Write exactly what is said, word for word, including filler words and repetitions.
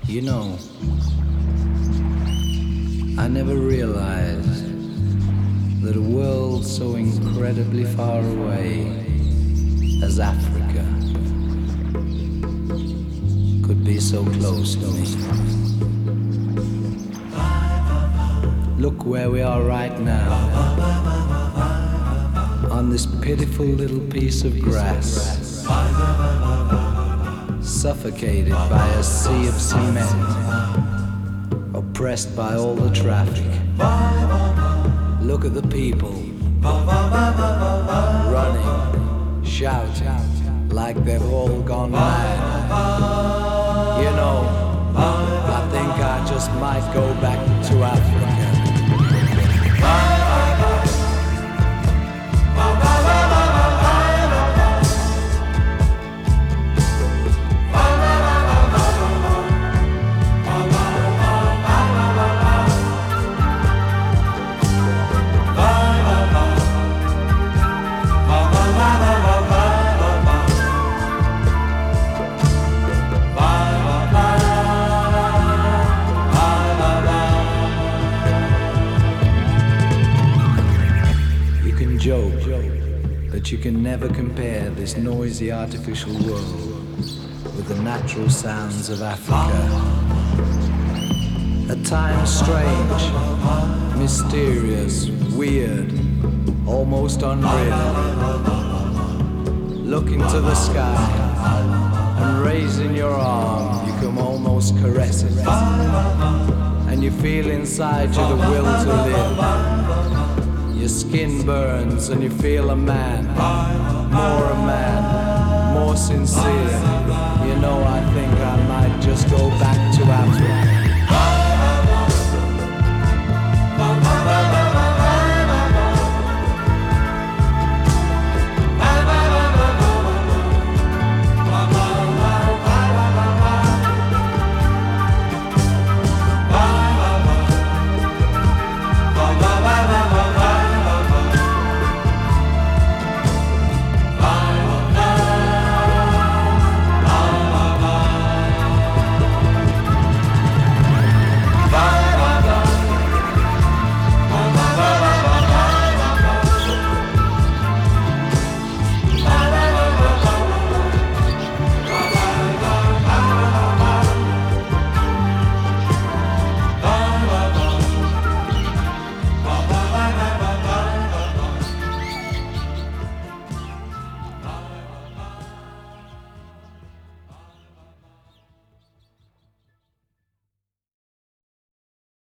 You know, I never realized that a world so incredibly far away as Africa could be so close to me. Look where we are right now, on this pitiful little piece of grass, suffocated by a sea of cement, oppressed by all the traffic. Look at the people, running, shouting, like they've all gone mad. You know, I think I just might go back to Africa. Joke that you can never compare this noisy artificial world with the natural sounds of Africa. At times strange, mysterious, weird, almost unreal. Looking to the sky and raising your arm, you can almost caress it. And you feel inside you the will to live. Your skin burns and you feel a man, more a man, more sincere. You know, I think I might just go back to Africa.